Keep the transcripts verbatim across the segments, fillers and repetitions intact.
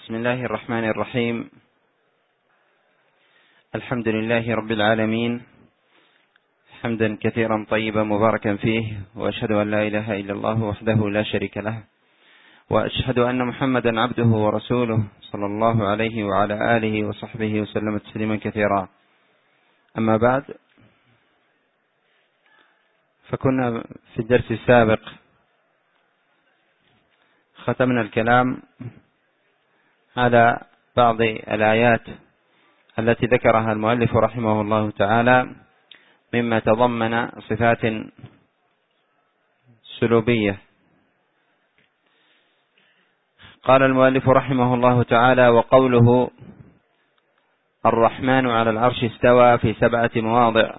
بسم الله الرحمن الرحيم. الحمد لله رب العالمين، حمدا كثيرا طيبا مباركا فيه، وأشهد أن لا إله إلا الله وحده لا شريك له، وأشهد أن محمدا عبده ورسوله صلى الله عليه وعلى آله وصحبه وسلم تسليما كثيرا. أما بعد، فكنا في الدرس السابق ختمنا الكلام على بعض الآيات التي ذكرها المؤلف رحمه الله تعالى مما تضمن صفات سلوبية. قال المؤلف رحمه الله تعالى: وقوله الرحمن على العرش استوى في سبعة مواضع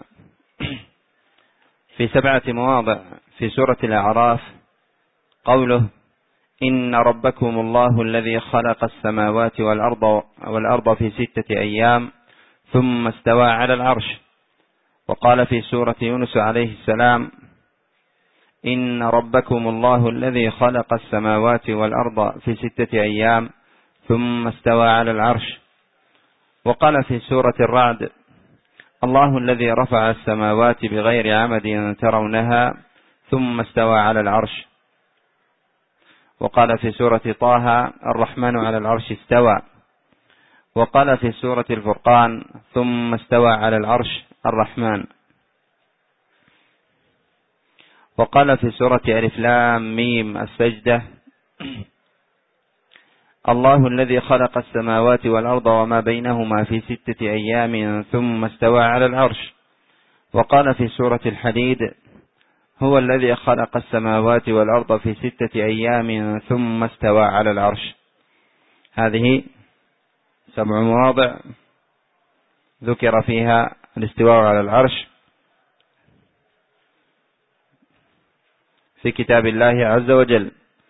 في سبعة مواضع في سورة الأعراف. قوله: إن ربكم الله الذي خلق السماوات والأرض, والأرض في ستة أيام ثم استوى على العرش. وقال في سورة يونس عليه السلام: إن ربكم الله الذي خلق السماوات والأرض في ستة أيام ثم استوى على العرش. وقال في سورة الرعد: الله الذي رفع السماوات بغير عمد ترونها ثم استوى على العرش. وقال في سورة طه: الرحمن على العرش استوى. وقال في سورة الفرقان: ثم استوى على العرش الرحمن. وقال في سورة ألف لام ميم السجدة: الله الذي خلق السماوات والأرض وما بينهما في ستة أيام ثم استوى على العرش. وقال في سورة الحديد: هو الذي خلق السماوات والأرض في ستة أيام ثم استوى على العرش. هذه سبع مواضع ذكر فيها الاستواء على العرش في كتاب الله عز وجل.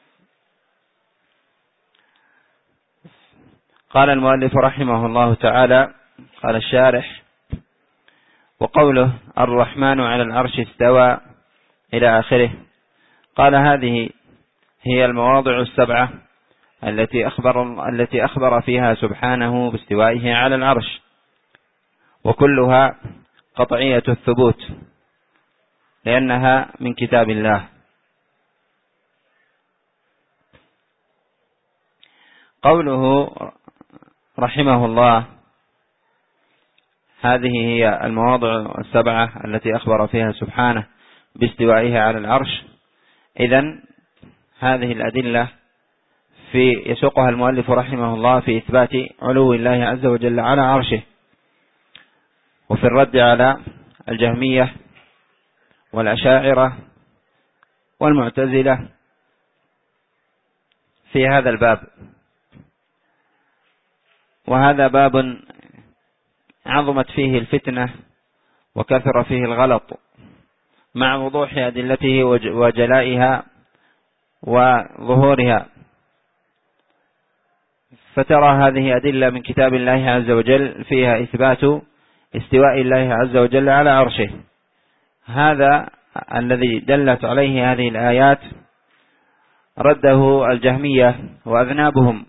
قال المؤلف رحمه الله تعالى، قال الشارح: وقوله الرحمن على العرش استوى إلى آخره. قال: هذه هي المواضع السبعة التي أخبر, التي أخبر فيها سبحانه باستوائه على العرش، وكلها قطعية الثبوت لأنها من كتاب الله. قوله رحمه الله: هذه هي المواضع السبعة التي أخبر فيها سبحانه باستوائه على العرش. إذن هذه الأدلة في يسوقها المؤلف رحمه الله في إثبات علو الله عز وجل على عرشه، وفي الرد على الجهمية والأشاعرة والمعتزلة في هذا الباب. وهذا باب عظمت فيه الفتنة وكثر فيه الغلط مع وضوح أدلته وجلائها وظهورها. فترى هذه أدلة من كتاب الله عز وجل فيها إثبات استواء الله عز وجل على عرشه. هذا الذي دلت عليه هذه الآيات رده الجهمية وأذنابهم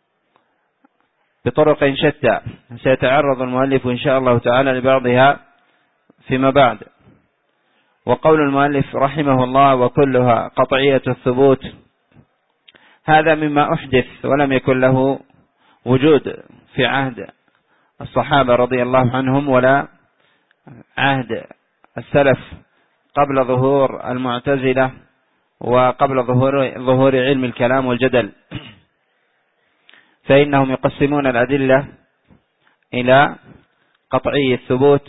بطرق شتى، سيتعرض المؤلف إن شاء الله تعالى لبعضها فيما بعد. وقول المؤلف رحمه الله: وكلها قطعية الثبوت، هذا مما أحدث ولم يكن له وجود في عهد الصحابة رضي الله عنهم ولا عهد السلف قبل ظهور المعتزلة وقبل ظهور, ظهور علم الكلام والجدل، فإنهم يقسمون الأدلة إلى قطعي الثبوت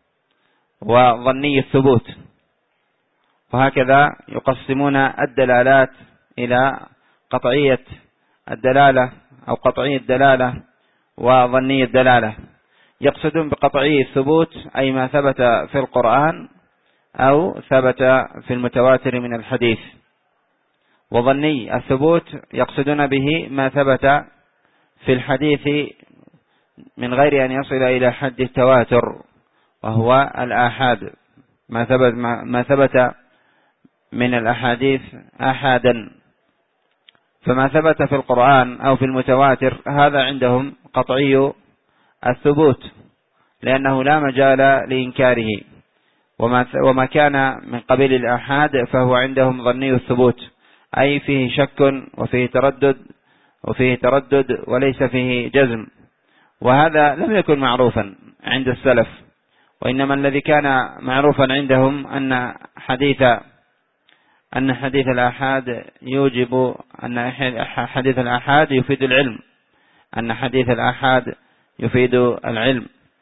وظني الثبوت، وهكذا يقسمون الدلالات إلى قطعية الدلالة أو قطعي الدلالة وظني الدلالة. يقصدون بقطعي الثبوت أي ما ثبت في القرآن أو ثبت في المتواتر من الحديث، وظني الثبوت يقصدون به ما ثبت في الحديث من غير أن يصل إلى حد التواتر، وهو الآحاد، ما ثبت, ما ثبت من الأحاديث آحادا فما ثبت في القرآن أو في المتواتر هذا عندهم قطعي الثبوت، لأنه لا مجال لإنكاره، وما وما كان من قبيل الآحاد فهو عندهم ظني الثبوت، أي فيه شك وفيه تردد وفيه تردد وليس فيه جزم، وهذا لم يكن معروفا عند السلف، وإنما الذي كان معروفا عندهم أن حديث أن حديث الآحاد يوجب أن حديث الآحاد يفيد العلم، أن حديث الآحاد يفيد العلم.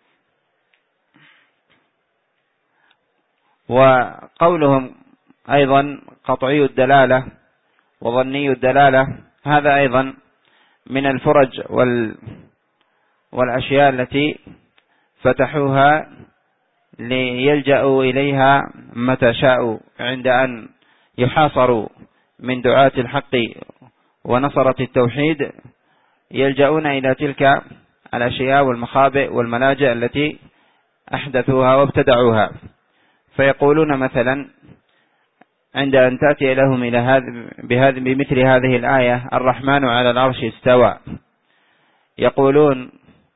وقولهم أيضا قطعي الدلالة وظني الدلالة هذا أيضا من الفرج وال والأشياء التي فتحوها ليلجأوا إليها متى شاءوا عند أن يحاصروا من دعاة الحق ونصرة التوحيد، يلجأون إلى تلك الأشياء والمخابئ والملاجئ التي أحدثوها وابتدعوها، فيقولون مثلا عند أن تأتي لهم إلى هذا بمثل هذه الآية الرحمن على العرش استوى، يقولون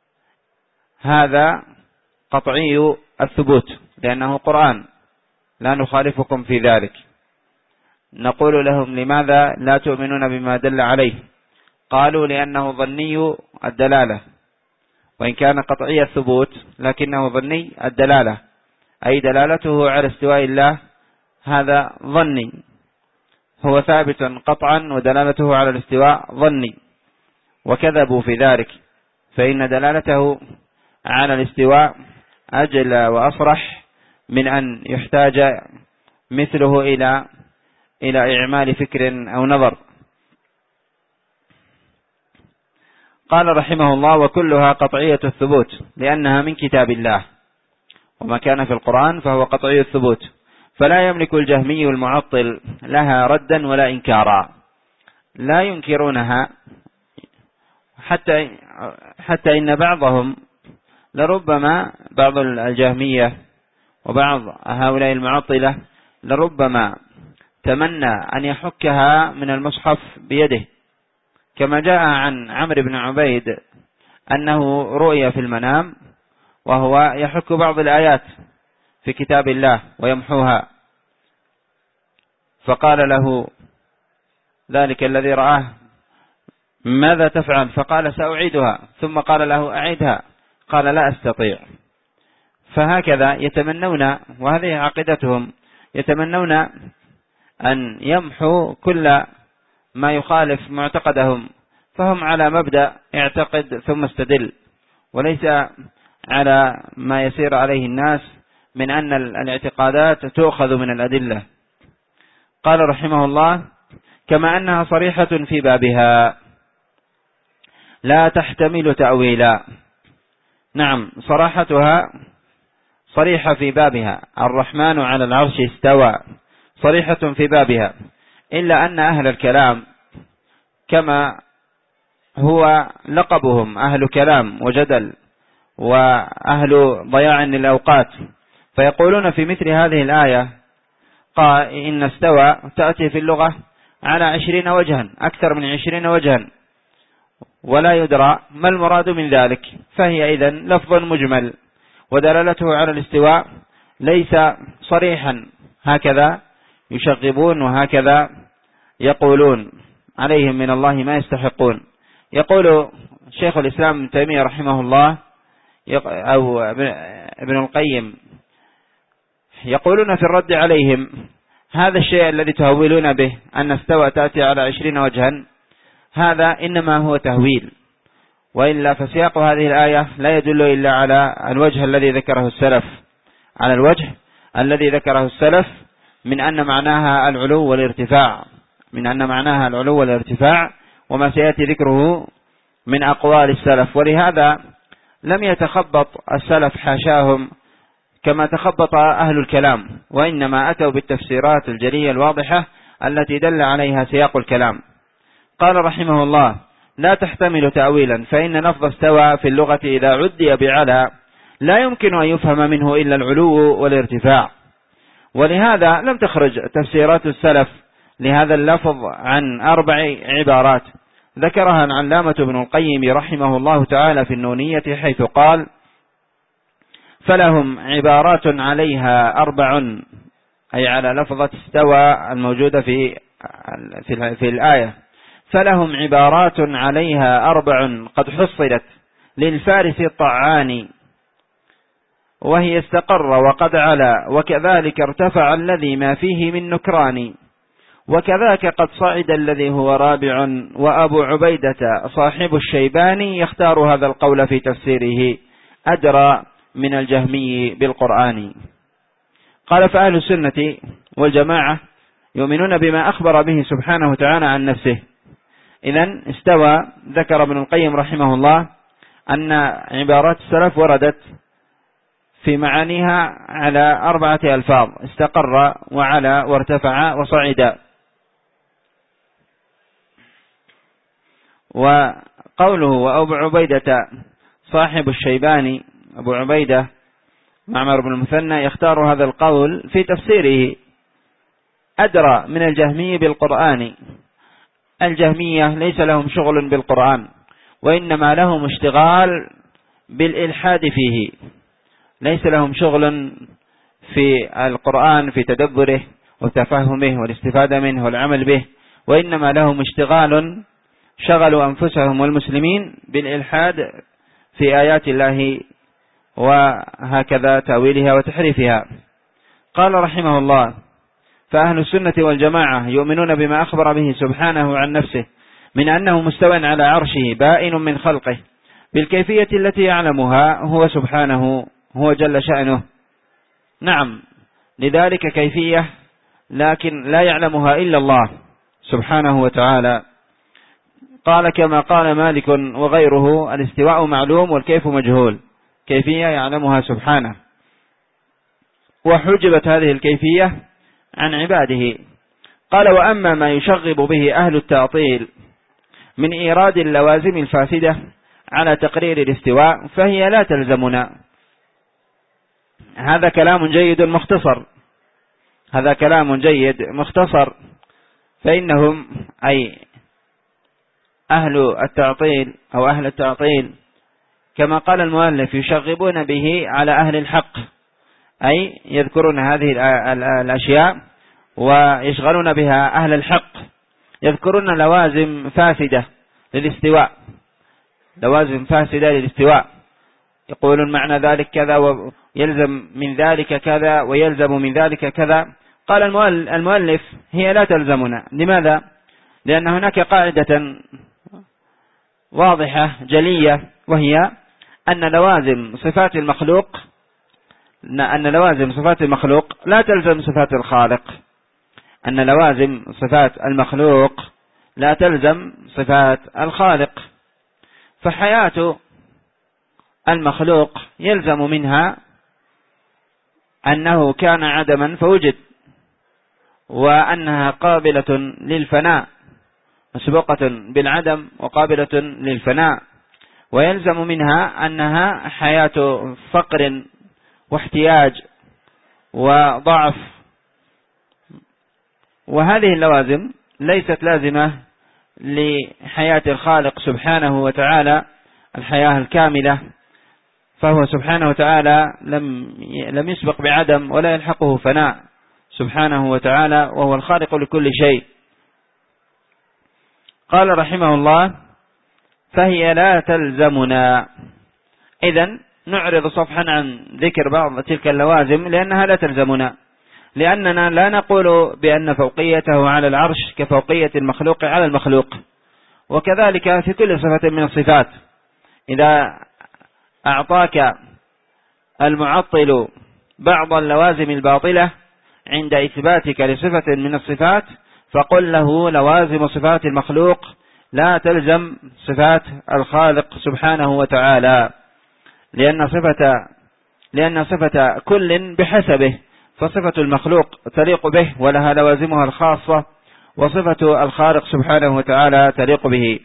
هذا قطعي الثبوت لأنه قرآن لا نخالفكم في ذلك. نقول لهم لماذا لا تؤمنون بما دل عليه؟ قالوا لأنه ظني الدلالة، وإن كان قطعي الثبوت لكنه ظني الدلالة، أي دلالته على استواء الله هذا ظني، هو ثابت قطعا ودلالته على الاستواء ظني، وكذبوا في ذلك، فإن دلالته على الاستواء أجل وأصرح من أن يحتاج مثله إلى إلى إعمال فكر أو نظر. قال رحمه الله: وكلها قطعية الثبوت لأنها من كتاب الله، وما كان في القرآن فهو قطعي الثبوت، فلا يملك الجهمي المعطل لها ردا ولا إنكارا، لا ينكرونها، حتى حتى إن بعضهم لربما بعض الجهمية وبعض هؤلاء المعطلة لربما تمنى أن يحكها من المصحف بيده، كما جاء عن عمرو بن عبيد أنه رؤي في المنام وهو يحك بعض الآيات في كتاب الله ويمحوها، فقال له ذلك الذي رآه: ماذا تفعل؟ فقال: سأعيدها. ثم قال له: أعيدها. قال: لا أستطيع. فهكذا يتمنون، وهذه عقيدتهم، يتمنون أن يمحوا كل ما يخالف معتقدهم، فهم على مبدأ اعتقد ثم استدل، وليس على ما يسير عليه الناس من أن الاعتقادات تؤخذ من الأدلة. قال رحمه الله: كما أنها صريحة في بابها لا تحتمل تأويلا. نعم، صراحتها صريحة في بابها، الرحمن على العرش استوى، صريحة في بابها، إلا أن أهل الكلام كما هو لقبهم أهل كلام وجدل وأهل ضياع للأوقات، فيقولون في مثل هذه الآية قال إن استوى تأتي في اللغة على عشرين وجها، أكثر من عشرين وجها، ولا يدرى ما المراد من ذلك، فهي إذن لفظ مجمل، ودلالته على الاستواء ليس صريحا، هكذا يشغبون وهكذا يقولون، عليهم من الله ما يستحقون. يقول شيخ الإسلام ابن تيمية رحمه الله أو ابن القيم، يقولون في الرد عليهم: هذا الشيء الذي تهولون به أن استوى تأتي على عشرين وجها، هذا إنما هو تهويل، وإلا فسياق هذه الآية لا يدل إلا على الوجه الذي ذكره السلف، على الوجه الذي ذكره السلف من أن معناها العلو والارتفاع، من أن معناها العلو والارتفاع، وما سيأتي ذكره من أقوال السلف. ولهذا لم يتخبط السلف حاشاهم كما تخبط أهل الكلام، وإنما أتوا بالتفسيرات الجلية الواضحة التي دل عليها سياق الكلام. قال رحمه الله: لا تحتمل تأويلا، فإن لفظ استوى في اللغة إذا عدي بعلى لا يمكن أن يفهم منه إلا العلو والارتفاع، ولهذا لم تخرج تفسيرات السلف لهذا اللفظ عن أربع عبارات ذكرها العلامة ابن القيم رحمه الله تعالى في النونية، حيث قال: فلهم عبارات عليها أربع، أي على لفظة استوى الموجودة في في الآية. فلهم عبارات عليها أربع قد حصلت للفارس الطعان، وهي استقر وقد علا، وكذلك ارتفع الذي ما فيه من نكران، وكذاك قد صعد الذي هو رابع، وأبو عبيدة صاحب الشيباني يختار هذا القول في تفسيره أدرى من الجهمي بالقرآن. قال: فأهل السنة والجماعة يؤمنون بما أخبر به سبحانه وتعالى عن نفسه. إذن استوى، ذكر ابن القيم رحمه الله أن عبارات السلف وردت في معانيها على أربعة ألفاظ: استقر وعلى وارتفع وصعد. وقوله وأبو عبيدة صاحب الشيباني، أبو عبيدة معمر بن المثنى يختار هذا القول في تفسيره أدرى من الجهمي بالقرآن. الجهمية ليس لهم شغل بالقرآن، وإنما لهم اشتغال بالإلحاد فيه، ليس لهم شغل في القرآن في تدبره وتفهمه والاستفادة منه والعمل به، وإنما لهم اشتغال شغلوا أنفسهم والمسلمين بالإلحاد في آيات الله وهكذا تأويلها وتحريفها. قال رحمه الله: فأهل السنة والجماعة يؤمنون بما أخبر به سبحانه عن نفسه من أنه مستوى على عرشه بائن من خلقه بالكيفية التي يعلمها هو سبحانه، هو جل شأنه. نعم، لذلك كيفية لكن لا يعلمها إلا الله سبحانه وتعالى. قال كما قال مالك وغيره: الاستواء معلوم والكيف مجهول، كيفية يعلمها سبحانه. وحجبت هذه الكيفية عن عباده. قال: وأما ما يشغب به أهل التعطيل من إيراد اللوازم الفاسدة على تقرير الاستواء فهي لا تلزمنا. هذا كلام جيد مختصر، هذا كلام جيد مختصر. فإنهم أي أهل التعطيل أو أهل التعطيل كما قال المؤلف يشغبون به على أهل الحق، أي يذكرون هذه الأشياء ويشغلون بها أهل الحق، يذكرون لوازم فاسدة للاستواء، لوازم فاسدة للاستواء، يقولون معنى ذلك كذا ويلزم من ذلك كذا ويلزم من ذلك كذا. قال المؤلف: هي لا تلزمنا. لماذا؟ لأن هناك قاعدة واضحة جلية، وهي أن لوازم صفات المخلوق أن لوازم صفات المخلوق لا تلزم صفات الخالق، أن لوازم صفات المخلوق لا تلزم صفات الخالق. فحياة المخلوق يلزم منها أنه كان عدما فوجد، وأنها قابلة للفناء، مسبوقة بالعدم وقابلة للفناء، ويلزم منها أنها حياة فقر واحتياج وضعف. وهذه اللوازم ليست لازمة لحياة الخالق سبحانه وتعالى الحياة الكاملة، فهو سبحانه وتعالى لم لم يسبق بعدم ولا يلحقه فناء سبحانه وتعالى، وهو الخالق لكل شيء. قال رحمه الله: فهي لا تلزمنا. إذن نعرض صفحا عن ذكر بعض تلك اللوازم لأنها لا تلزمنا، لأننا لا نقول بأن فوقيته على العرش كفوقية المخلوق على المخلوق، وكذلك في كل صفة من الصفات. إذا أعطاك المعطل بعض اللوازم الباطلة عند إثباتك لصفة من الصفات فقل له: لوازم صفات المخلوق لا تلزم صفات الخالق سبحانه وتعالى، لأن صفة لأن صفة كل بحسبه، فصفة المخلوق تليق به ولها لوازمها الخاصة، وصفة الخالق سبحانه وتعالى تليق به.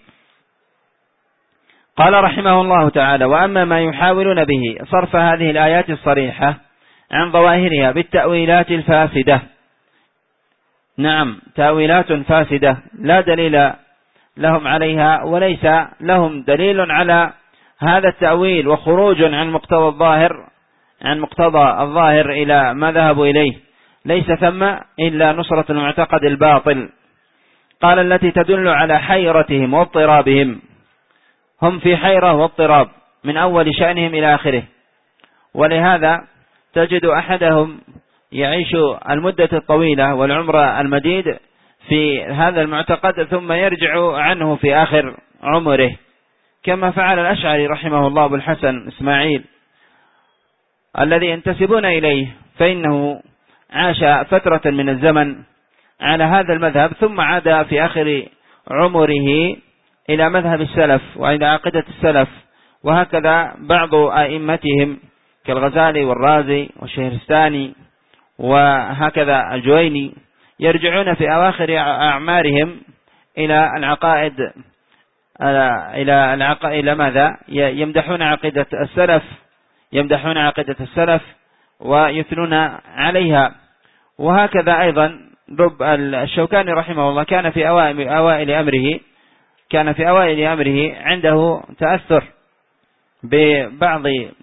قال رحمه الله تعالى: وأما ما يحاولون به صرف هذه الآيات الصريحة عن ظواهرها بالتأويلات الفاسدة، نعم تأويلات فاسدة لا دليل لهم عليها، وليس لهم دليل على هذا التأويل وخروج عن مقتضى الظاهر عن مقتضى الظاهر إلى ما ذهبوا إليه، ليس ثم إلا نصرة المعتقد الباطل. قال التي تدل على حيرتهم واضطرابهم، هم في حيرة واضطراب من أول شأنهم إلى آخره، ولهذا تجد أحدهم يعيش المدة الطويلة والعمر المديد في هذا المعتقد ثم يرجع عنه في آخر عمره، كما فعل الأشعري رحمه الله أبو الحسن إسماعيل الذي ينتسبون إليه، فإنه عاش فترة من الزمن على هذا المذهب ثم عاد في آخر عمره إلى مذهب السلف وإلى عقيدة السلف. وهكذا بعض أئمتهم كالغزالي والرازي والشهرستاني وهكذا الجويني يرجعون في أواخر أعمارهم إلى العقائد إلى العقائد إلى ماذا؟ يمدحون عقيدة السلف يمدحون عقيدة السلف ويثنون عليها. وهكذا أيضا رب الشوكاني رحمه الله كان في أوائل, أوائل أمره كان في أوائل أمره عنده تأثر ببعض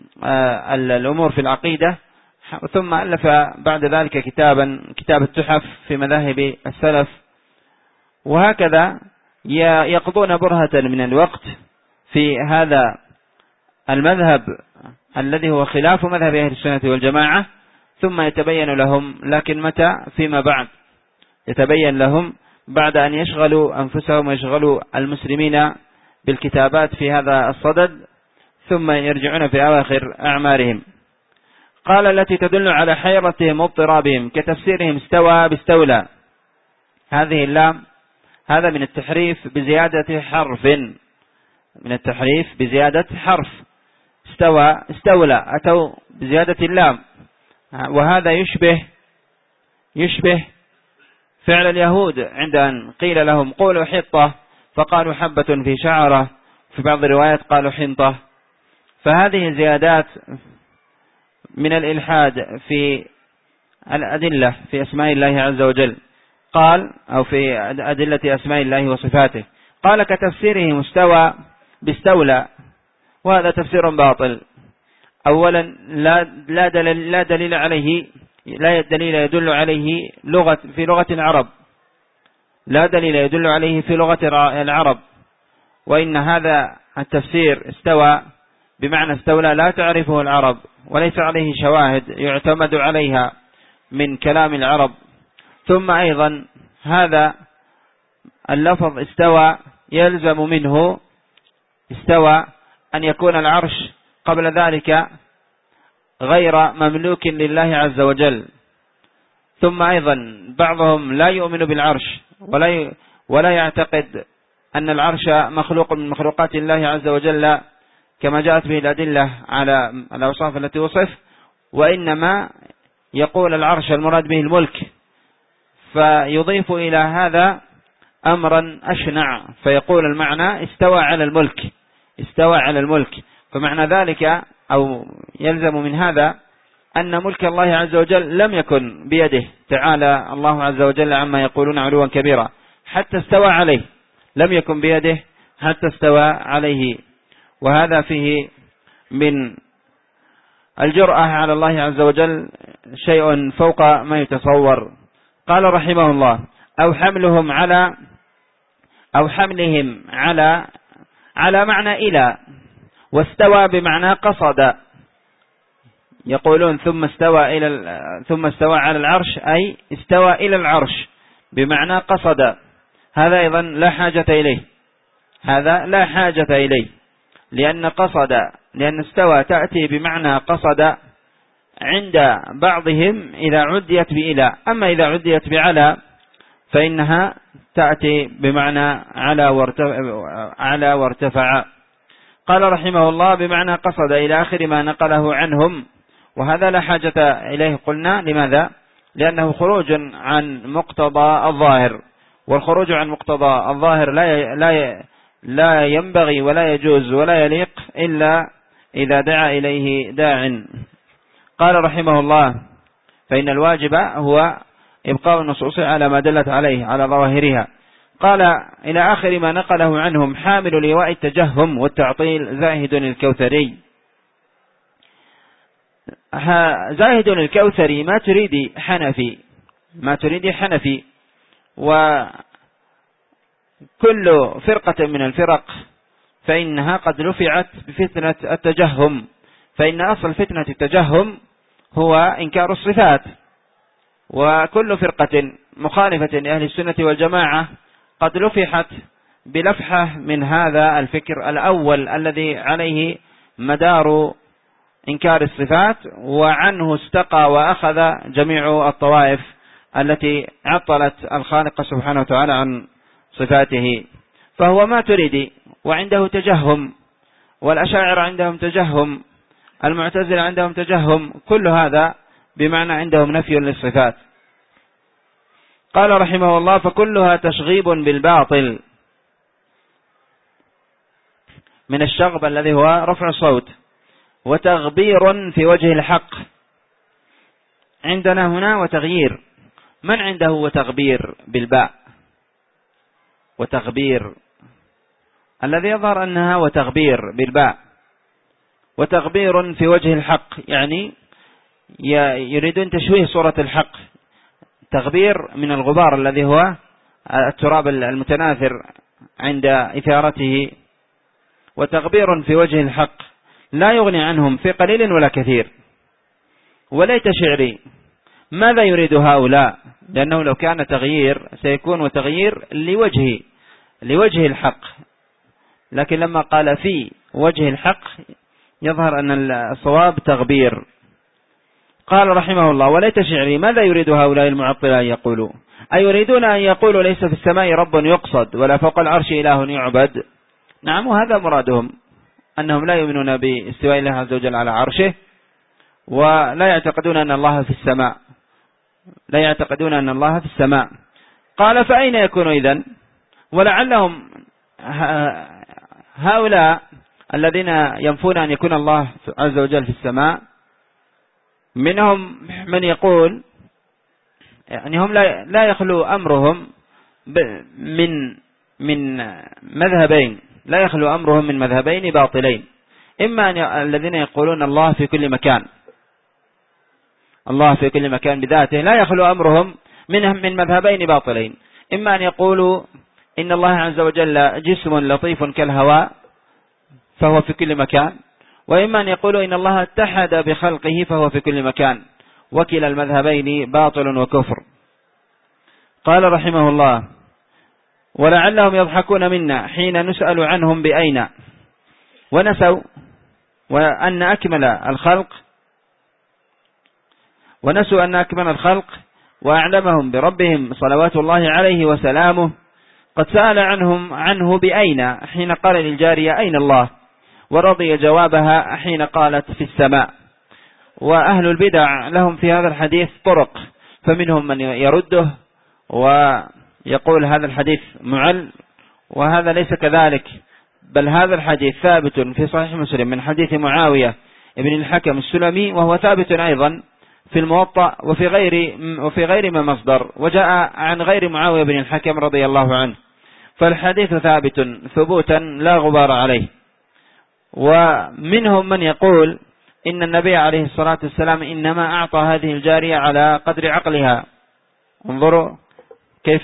الأمور في العقيدة، ثم ألف بعد ذلك كتابا كتاب التحف في مذاهب السلف. وهكذا يقضون برهة من الوقت في هذا المذهب الذي هو خلاف مذهب أهل السنة والجماعة، ثم يتبين لهم، لكن متى؟ فيما بعد يتبين لهم بعد أن يشغلوا أنفسهم ويشغلوا المسلمين بالكتابات في هذا الصدد، ثم يرجعون في أواخر أعمارهم. قال التي تدل على حيرتهم واضطرابهم كتفسيرهم استوى باستولى، هذه اللام هذا من التحريف بزيادة حرف من التحريف بزيادة حرف استوى استولى أتوا بزيادة اللام، وهذا يشبه يشبه فعل اليهود عند أن قيل لهم قولوا حطة فقالوا حبة في شعرة، في بعض الروايات قالوا حنطة. فهذه زيادات من الإلحاد في الأدلة في أسماء الله عز وجل، قال أو في أدلة أسماء الله وصفاته. قال كتفسيره مستوى باستولى، وهذا تفسير باطل. أولا لا لا دليل, لا دليل عليه لا دليل يدل عليه لغة في لغة العرب لا دليل يدل عليه في لغة العرب، وإن هذا التفسير استوى بمعنى استولى لا تعرفه العرب، وليس عليه شواهد يعتمد عليها من كلام العرب. ثم أيضا هذا اللفظ استوى يلزم منه استوى أن يكون العرش قبل ذلك غير مملوك لله عز وجل. ثم أيضا بعضهم لا يؤمن بالعرش ولا ولا يعتقد أن العرش مخلوق من مخلوقات الله عز وجل كما جاءت به الأدلة على الأوصاف التي وصف، وإنما يقول العرش المراد به الملك، فيضيف إلى هذا أمرا أشنع فيقول المعنى استوى على الملك استوى على الملك فمعنى ذلك أو يلزم من هذا أن ملك الله عز وجل لم يكن بيده، تعالى الله عز وجل عما يقولون علوا كبيرا، حتى استوى عليه لم يكن بيده حتى استوى عليه. وهذا فيه من الجرأة على الله عز وجل شيء فوق ما يتصور. قال رحمه الله أو حملهم على أو حملهم على على معنى إلى، واستوى بمعنى قصد، يقولون ثم استوى إلى ثم استوى على العرش أي استوى إلى العرش بمعنى قصد. هذا أيضا لا حاجة إليه هذا لا حاجة إليه لأن قصد لأن استوى تأتي بمعنى قصد عند بعضهم إذا عديت بإلى، أما إذا عديت بعلى فإنها تأتي بمعنى على وارتفع, على وارتفع. قال رحمه الله بمعنى قصد إلى آخر ما نقله عنهم، وهذا لا حاجة إليه. قلنا لماذا؟ لأنه خروج عن مقتضى الظاهر، والخروج عن مقتضى الظاهر لا لا لا ينبغي ولا يجوز ولا يليق إلا إذا دعا إليه داع. قال رحمه الله فإن الواجب هو إبقاء النصوص على ما دلت عليه على ظواهرها. قال إلى آخر ما نقله عنهم: حامل لواء التجهم والتعطيل زاهد الكوثري. زاهد الكوثري ما تريد حنفي، ما تريد حنفي، وكل فرقة من الفرق فإنها قد رفعت بفتنة التجهم، فإن أصل فتنة التجهم هو إنكار الصفات، وكل فرقة مخالفة لأهل السنة والجماعة قد لفحت بلفحة من هذا الفكر الأول الذي عليه مدار إنكار الصفات، وعنه استقى وأخذ جميع الطوائف التي عطلت الخالق سبحانه وتعالى عن صفاته. فهو ما تريد وعنده تجهم، والأشاعر عندهم تجهم، المعتزلة عندهم تجهم، كل هذا بمعنى عندهم نفي للصفات. قال رحمه الله: فكلها تشغيب بالباطل، من الشغب الذي هو رفع الصوت، وتغبير في وجه الحق. عندنا هنا وتغيير، من عنده وتغبير بالباء؟ وتغبير الذي يظهر أنها وتغبير بالباء، وتغبير في وجه الحق، يعني يريدون تشويه صورة الحق. تغبير من الغبار الذي هو التراب المتناثر عند إثارته، وتغبير في وجه الحق لا يغني عنهم في قليل ولا كثير. وليت شعري ماذا يريد هؤلاء؟ لأنه لو كان تغيير سيكون وتغيير لوجه لوجه الحق، لكن لما قال في وجه الحق يظهر أن الصواب تغبير. قال رحمه الله: وليت شعري ماذا يريد هؤلاء المعطلة أن يقولوا؟ أيريدون أن يقولوا ليس في السماء رب يقصد ولا فوق العرش إله يعبد؟ نعم، وهذا مرادهم، أنهم لا يؤمنون باستواء الله عز وجل على عرشه، ولا يعتقدون أن الله في السماء، لا يعتقدون أن الله في السماء. قال: فأين يكون إذن؟ ولعلهم هؤلاء الذين ينفون أن يكون الله عز وجل في السماء منهم من يقول يعني هم لا لا يخلو أمرهم من من مذهبين، لا يخلو أمرهم من مذهبين باطلين. إما أن الذين يقولون الله في كل مكان، الله في كل مكان بذاته، لا يخلو أمرهم منهم من مذهبين باطلين. إما أن يقولوا إن الله عز وجل جسم لطيف كالهواء فهو في كل مكان، وإما أن يقولوا إن الله اتحد بخلقه فهو في كل مكان، وكلا المذهبين باطل وكفر. قال رحمه الله: ولعلهم يضحكون منا حين نسأل عنهم بأين، ونسوا وأن أكمل الخلق ونسوا أن أكمل الخلق وأعلمهم بربهم صلوات الله عليه وسلامه قد سأل عنهم عنه بأين حين قال للجارية أين الله، ورضي جوابها حين قالت في السماء. وأهل البدع لهم في هذا الحديث طرق، فمنهم من يرده ويقول هذا الحديث معل، وهذا ليس كذلك، بل هذا الحديث ثابت في صحيح مسلم من حديث معاوية ابن الحكم السلمي، وهو ثابت أيضا في الموطأ وفي غير وفي غير ما مصدر، وجاء عن غير معاوية بن الحكم رضي الله عنه، فالحديث ثابت ثبوتا لا غبار عليه. ومنهم من يقول إن النبي عليه الصلاة والسلام إنما أعطى هذه الجارية على قدر عقلها. انظروا كيف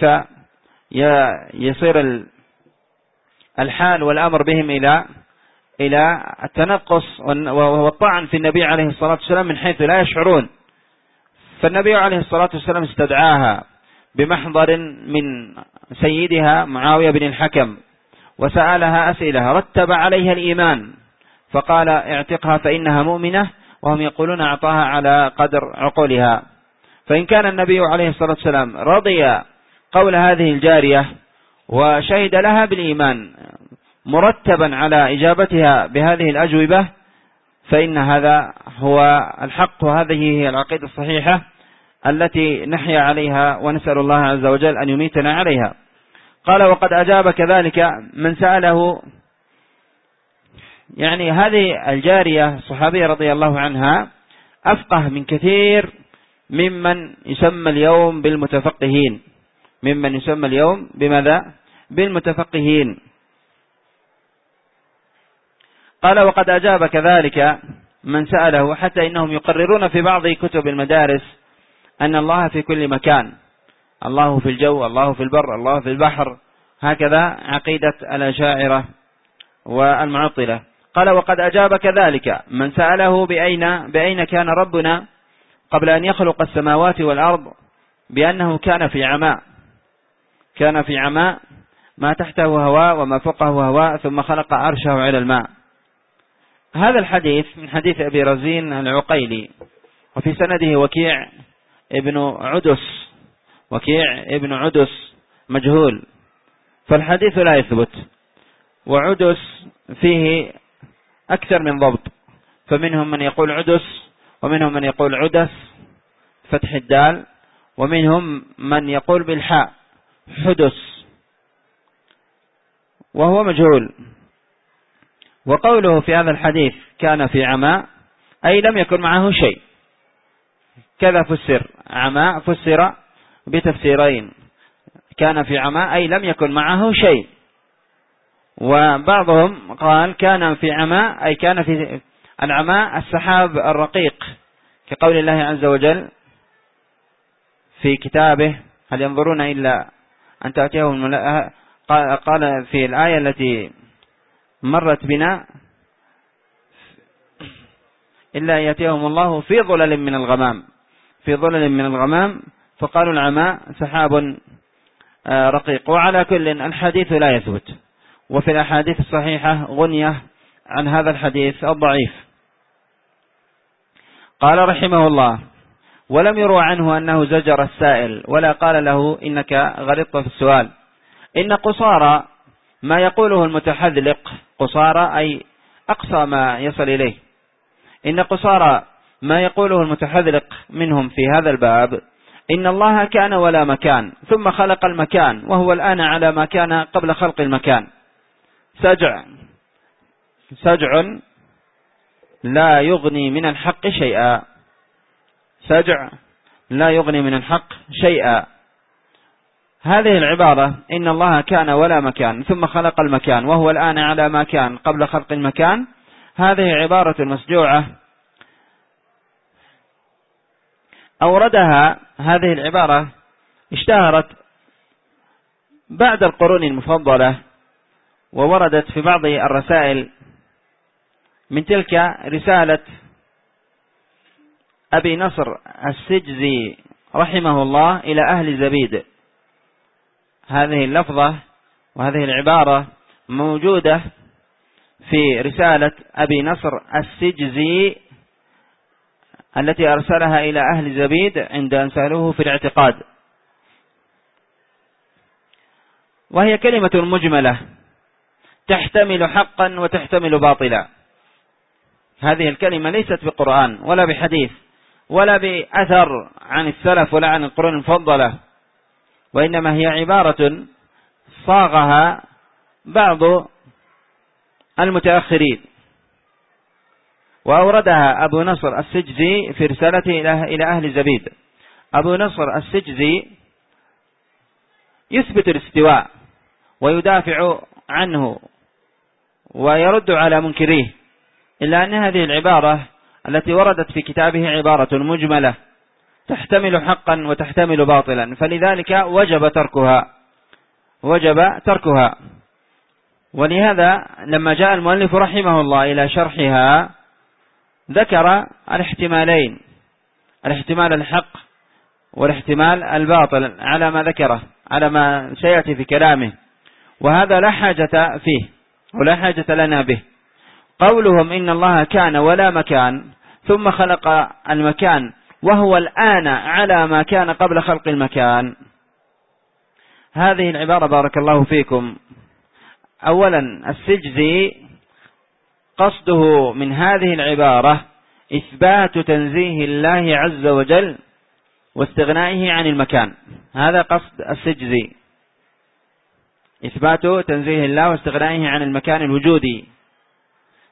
يصير الحال والأمر بهم إلى إلى التنقص والطعن في النبي عليه الصلاة والسلام من حيث لا يشعرون. فالنبي عليه الصلاة والسلام استدعاها بمحضر من سيدها معاوية بن الحكم، وسألها أسئلة رتب عليها الإيمان، فقال اعتقها فإنها مؤمنة، وهم يقولون أعطاها على قدر عقولها. فإن كان النبي عليه الصلاة والسلام رضي قول هذه الجارية وشهد لها بالإيمان مرتبا على إجابتها بهذه الأجوبة، فإن هذا هو الحق، وهذه هي العقيدة الصحيحة التي نحيا عليها، ونسأل الله عز وجل أن يميتنا عليها. قال: وقد أجاب كذلك من سأله، يعني هذه الجارية الصحابية رضي الله عنها أفقه من كثير ممن يسمى اليوم بالمتفقهين، ممن يسمى اليوم بماذا؟ بالمتفقهين. قال وقد أجاب كذلك من سأله، حتى إنهم يقررون في بعض كتب المدارس أن الله في كل مكان، الله في الجو، الله في البر، الله في البحر، هكذا عقيدة الأشاعرة والمعطلة. قال وقد أجاب كذلك من سأله بأين, بأين كان ربنا قبل أن يخلق السماوات والأرض بأنه كان في عماء، كان في عماء ما تحته هواء وما فوقه هواء، ثم خلق عرشه على الماء. هذا الحديث من حديث أبي رزين العقيلي، وفي سنده وكيع ابن عدس، وكيع ابن عدس مجهول، فالحديث لا يثبت. وعدس فيه أكثر من ضبط، فمنهم من يقول عدس، ومنهم من يقول عدس فتح الدال، ومنهم من يقول بالحاء حدس، وهو مجهول. وقوله في هذا الحديث كان في عماء أي لم يكن معه شيء، كذا فسر، عماء فسر بتفسيرين، كان في عماء أي لم يكن معه شيء. وبعضهم قال كان في عماء أي كان في العماء السحاب الرقيق، كقول الله عز وجل في كتابه هل ينظرون إلا أن تأتيهم الملائكة، قال في الآية التي مرت بنا إلا يأتيهم الله في ظلل من الغمام، في ظلل من الغمام، فقالوا العماء سحاب رقيق. وعلى كل الحديث لا يثبت، وفي الأحاديث الصحيحة غنية عن هذا الحديث الضعيف. قال رحمه الله ولم يروى عنه أنه زجر السائل ولا قال له إنك غلطت في السؤال. إن قصارى ما يقوله المتحذلق، قصارى أي أقصى ما يصل إليه، إن قصارى ما يقوله المتحذلق منهم في هذا الباب إن الله كان ولا مكان ثم خلق المكان وهو الآن على ما كان قبل خلق المكان، سجع سجع لا يغني من الحق شيئا، سجع لا يغني من الحق شيئا. هذه العبارة إن الله كان ولا مكان ثم خلق المكان وهو الآن على ما كان قبل خلق المكان، هذه عبارة مسجوعة أوردها، هذه العبارة اشتهرت بعد القرون المفضلة، ووردت في بعض الرسائل، من تلك رسالة أبي نصر السجزي رحمه الله إلى أهل زبيد. هذه اللفظة وهذه العبارة موجودة في رسالة أبي نصر السجزي التي أرسلها إلى أهل زبيد عند أن سألوه في الاعتقاد، وهي كلمة مجملة تحتمل حقا وتحتمل باطلا. هذه الكلمة ليست بقرآن ولا بحديث ولا بأثر عن السلف ولا عن القرون المفضلة، وإنما هي عبارة صاغها بعض المتأخرين، وأوردها أبو نصر السجزي في رسالته إلى أهل زبيد. أبو نصر السجزي يثبت الاستواء ويدافع عنه ويرد على منكريه، إلا أن هذه العبارة التي وردت في كتابه عبارة مجملة تحتمل حقا وتحتمل باطلا، فلذلك وجب تركها وجب تركها ولهذا لما جاء المؤلف رحمه الله إلى شرحها ذكر الاحتمالين، الاحتمال الحق والاحتمال الباطل على ما ذكره، على ما سيأتي في كلامه، وهذا لا حاجة فيه ولا حاجة لنا به. قولهم إن الله كان ولا مكان ثم خلق المكان وهو الآن على ما كان قبل خلق المكان، هذه العبارة بارك الله فيكم، أولا السجزي قصده من هذه العبارة إثبات تنزيه الله عز وجل واستغنائه عن المكان، هذا قصد السجزي، إثبات تنزيه الله واستغنائه عن المكان الوجودي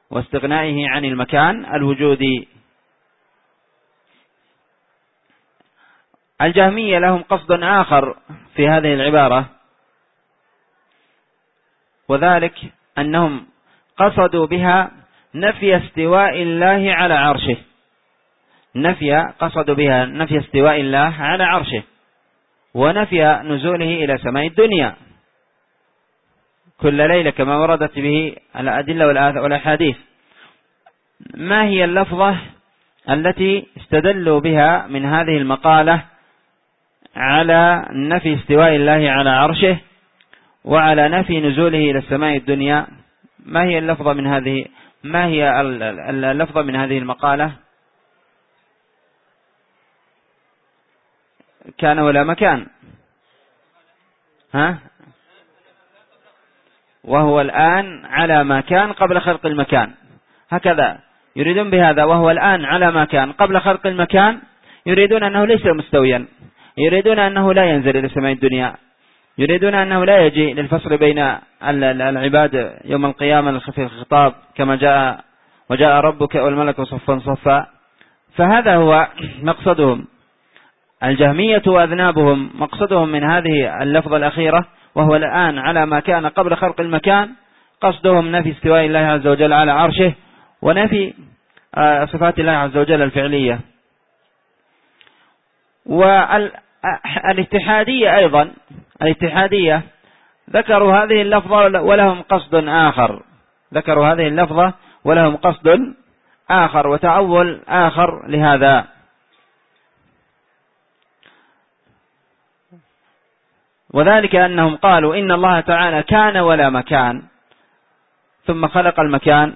واستغنائه عن المكان الوجودي. الجهمية لهم قصد آخر في هذه العبارة، وذلك أنهم قصدوا بها نفي استواء الله على عرشه، نفي قصدوا بها نفي استواء الله على عرشه ونفي نزوله إلى سماء الدنيا كل ليلة كما وردت به الأدلة والأحاديث. ما هي اللفظة التي استدلوا بها من هذه المقالة على نفي استواء الله على عرشه وعلى نفي نزوله إلى السماء الدنيا؟ ما هي اللفظة من هذه ما هي اللفظة من هذه المقالة؟ كان ولا مكان، ها؟ وهو الآن على ما كان قبل خلق المكان، هكذا يريدون بهذا. وهو الآن على ما كان قبل خلق المكان، يريدون أنه ليس مستويا، يريدون أنه لا ينزل إلى سماء الدنيا، يريدون أنه لا يجي للفصل بين العباد يوم القيامة في الخطاب كما جاء وجاء ربك والملك صفا صفا. فهذا هو مقصدهم. الجهمية وأذنابهم مقصدهم من هذه اللفظة الأخيرة وهو الآن على ما كان قبل خلق المكان، قصدهم نفي استواء الله عز وجل على عرشه ونفي صفات الله عز وجل الفعلية. والاتحادية أيضا، الاتحادية ذكروا هذه اللفظة ولهم قصد آخر، ذكروا هذه اللفظة ولهم قصد آخر وتأول آخر لهذا. وذلك أنهم قالوا إن الله تعالى كان ولا مكان ثم خلق المكان.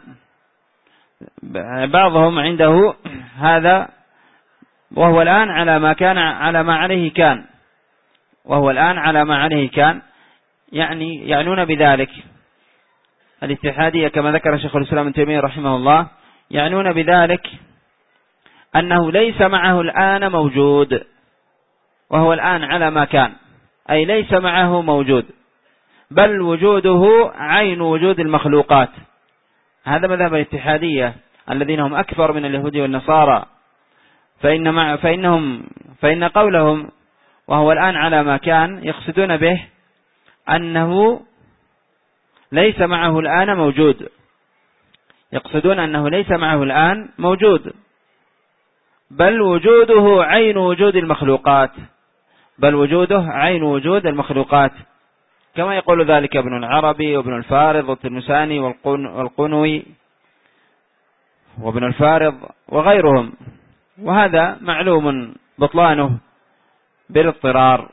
بعضهم عنده هذا وهو الآن على ما كان على ما عليه كان وهو الآن على ما عليه كان يعني يعنون بذلك الاتحادية كما ذكر شيخ الإسلام ابن تيمية رحمه الله، يعنون بذلك أنه ليس معه الآن موجود، وهو الآن على ما كان، أي ليس معه موجود، بل وجوده عين وجود المخلوقات. هذا مذهب الاتحادية الذين هم أكثر من اليهود والنصارى. فإن مع فإنهم فإن قولهم وهو الآن على ما كان يقصدون به أنه ليس معه الآن موجود، يقصدون أنه ليس معه الآن موجود، بل وجوده عين وجود المخلوقات، بل وجوده عين وجود المخلوقات، كما يقول ذلك ابن العربي وابن الفارض والتلمساني والقنوي وابن الفارض وغيرهم. وهذا معلوم بطلانه بالاضطرار.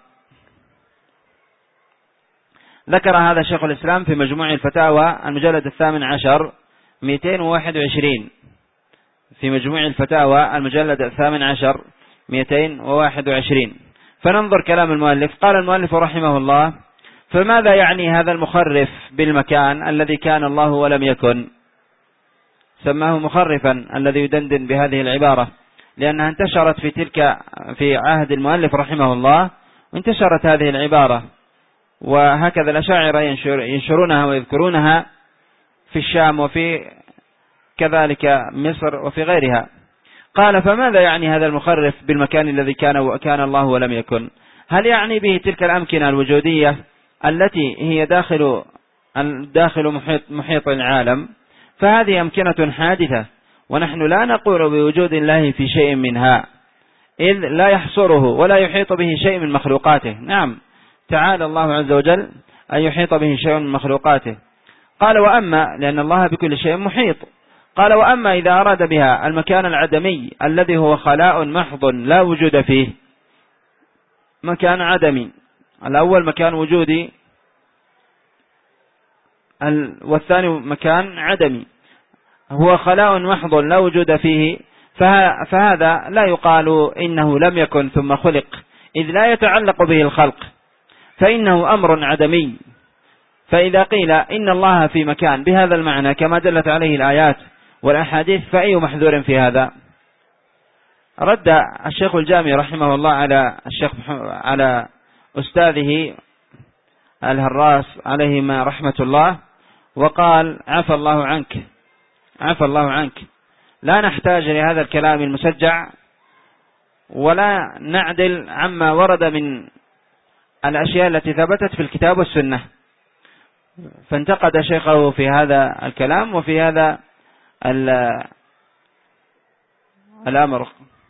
ذكر هذا شيخ الإسلام في مجموع الفتاوى المجلد الثامن عشر مئتين وواحد وعشرين، في مجموع الفتاوى المجلد الثامن عشر مئتين وواحد وعشرين. فننظر كلام المؤلف. قال المؤلف رحمه الله: فماذا يعني هذا المخرف بالمكان الذي كان الله ولم يكن؟ سماه مخرفا الذي يدندن بهذه العبارة، لأنها انتشرت في تلك في عهد المؤلف رحمه الله، وانتشرت هذه العبارة، وهكذا الأشاعرة ينشر ينشرونها ويذكرونها في الشام وفي كذلك مصر وفي غيرها. قال: فماذا يعني هذا المخرف بالمكان الذي كان وكان الله ولم يكن؟ هل يعني به تلك الأمكنة الوجودية التي هي داخل داخل محيط, محيط العالم؟ فهذه أمكنة حادثة، ونحن لا نقول بوجود الله في شيء منها، إذ لا يحصره ولا يحيط به شيء من مخلوقاته. نعم، تعالى الله عز وجل أن يحيط به شيء من مخلوقاته. قال: وأما لأن الله بكل شيء محيط. قال: وأما إذا أراد بها المكان العدمي الذي هو خلاء محض لا وجود فيه، مكان عدمي، الأول مكان وجودي والثاني مكان عدمي، هو خلاء محض لا وجود فيه، فهذا لا يقال إنه لم يكن ثم خلق، إذ لا يتعلق به الخلق، فإنه أمر عدمي. فإذا قيل إن الله في مكان بهذا المعنى كما دلت عليه الآيات والأحاديث، فأي محذور في هذا؟ رد الشيخ الجامي رحمه الله على الشيخ على أستاذه الهراس عليهما رحمة الله، وقال: عفى الله عنك، عفى الله عنك، لا نحتاج لهذا الكلام المسجع ولا نعدل عما ورد من الأشياء التي ثبتت في الكتاب والسنة. فانتقد شيخه في هذا الكلام وفي هذا الأمر.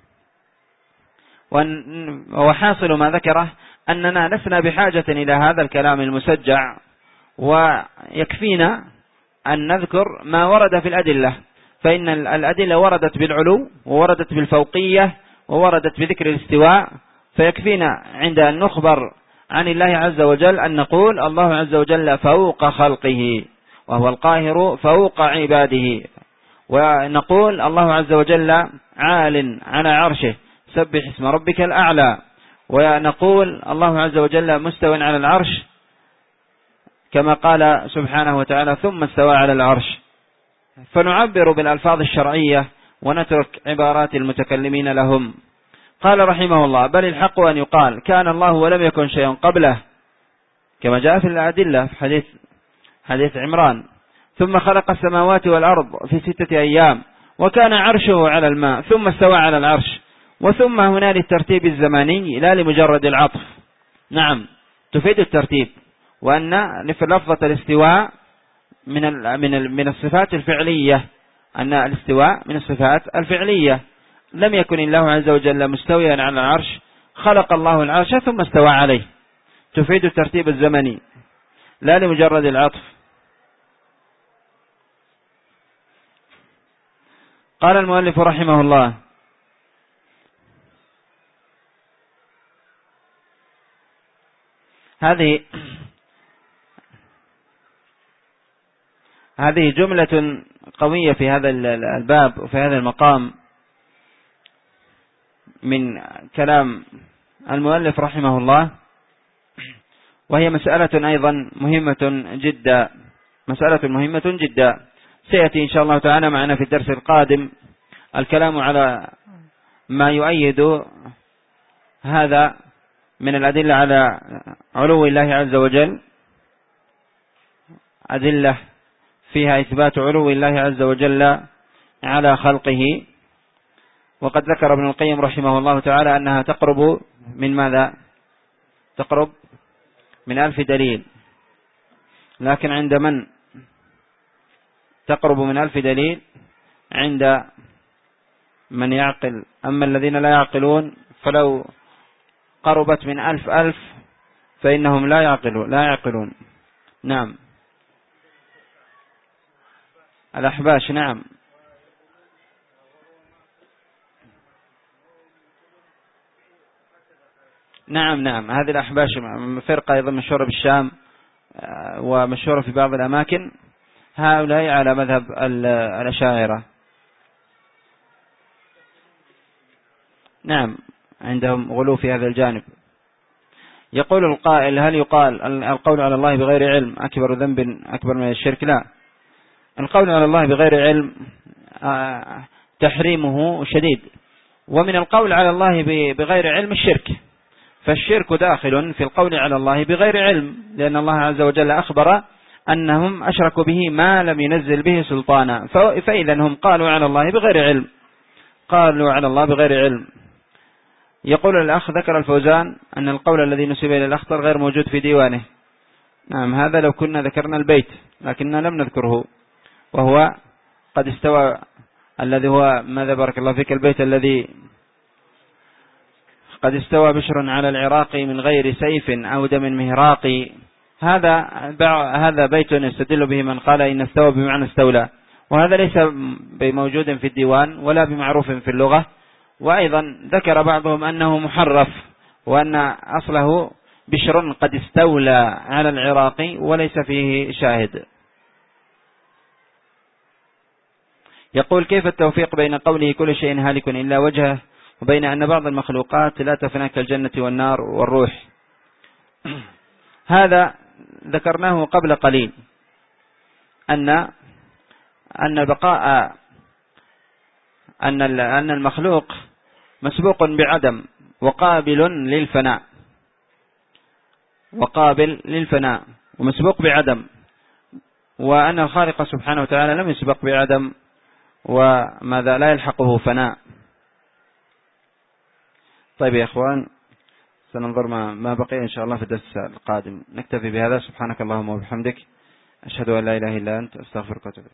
وحاصل ما ذكره أننا لسنا بحاجة إلى هذا الكلام المسجع، ويكفينا أن نذكر ما ورد في الأدلة، فإن الأدلة وردت بالعلو ووردت بالفوقية ووردت بذكر الاستواء، فيكفينا عند أن نخبر عن الله عز وجل أن نقول الله عز وجل فوق خلقه وهو القاهر فوق عباده، ونقول الله عز وجل عال على عرشه سبح اسم ربك الأعلى، ونقول الله عز وجل مستوٍ على العرش كما قال سبحانه وتعالى ثم استوى على العرش. فنعبر بالألفاظ الشرعية ونترك عبارات المتكلمين لهم. قال رحمه الله بل الحق أن يقال كان الله ولم يكن شيء قبله، كما جاء في الأدلة في حديث حديث عمران، ثم خلق السماوات والأرض في ستة أيام وكان عرشه على الماء ثم استوى على العرش، وثم هنا للترتيب الزماني لا لمجرد العطف. نعم تفيد الترتيب، وأن في لفظة الاستواء من من من الصفات الفعلية، أن الاستواء من الصفات الفعلية. لم يكن الله عز وجل مستويا على العرش، خلق الله العرش ثم استوى عليه، تفيد الترتيب الزمني لا لمجرد العطف. قال المؤلف رحمه الله هذه هذه جملة قوية في هذا الباب وفي هذا المقام من كلام المؤلف رحمه الله، وهي مسألة أيضا مهمة جدا، مسألة مهمة جدا. سيأتي إن شاء الله تعالى معنا في الدرس القادم الكلام على ما يؤيد هذا من الأدلة على علو الله عز وجل، أدلة فيها إثبات علو الله عز وجل على خلقه. وقد ذكر ابن القيم رحمه الله تعالى أنها تقرب من ماذا؟ تقرب من ألف دليل، لكن عند من تقرب من ألف دليل؟ عند من يعقل. أما الذين لا يعقلون فلو قربت من ألف ألف فإنهم لا يعقلون لا يعقلون. نعم الأحباش. نعم نعم نعم هذه الأحباش فرقة أيضا مشهورة بالشام ومشهورة في بعض الأماكن، هؤلاء على مذهب الأشاعرة. نعم عندهم غلو في هذا الجانب. يقول القائل هل يقال القول على الله بغير علم أكبر ذنب أكبر من الشرك؟ لا، القول على الله بغير علم تحريمه شديد، ومن القول على الله بغير علم الشرك، فالشرك داخل في القول على الله بغير علم، لأن الله عز وجل أخبر أنهم أشركوا به ما لم ينزل به سلطانا، فإذا هم قالوا على الله بغير علم، قالوا على الله بغير علم. يقول الأخ ذكر الفوزان أن القول الذي نسب إلى الأخطر غير موجود في ديوانه. نعم هذا لو كنا ذكرنا البيت لكننا لم نذكره، وهو قد استوى الذي هو ماذا بارك الله فيك البيت الذي قد استوى بشر على العراق من غير سيف أو دم مهراق. هذا هذا بيت يستدل به من قال إن استوى بمعنى استولى، وهذا ليس بموجود في الديوان ولا بمعروف في اللغة. وأيضا ذكر بعضهم أنه محرف، وأن أصله بشر قد استولى على العراق وليس فيه شاهد. يقول كيف التوفيق بين قوله كل شيء هالك إلا وجهه وبين أن بعض المخلوقات لا تفنى كالجنة والنار والروح؟ هذا ذكرناه قبل قليل، أن أن بقاء أن أن المخلوق مسبوق بعدم وقابل للفناء، وقابل للفناء ومسبوق بعدم، وأن الخالق سبحانه وتعالى لم يسبق بعدم وماذا لا يلحقه فناء. طيب يا إخوان، سننظر ما, ما بقي إن شاء الله في الدرس القادم. نكتفي بهذا. سبحانك اللهم وبحمدك، أشهد أن لا إله إلا أنت، أستغفرك وأتوب إليك.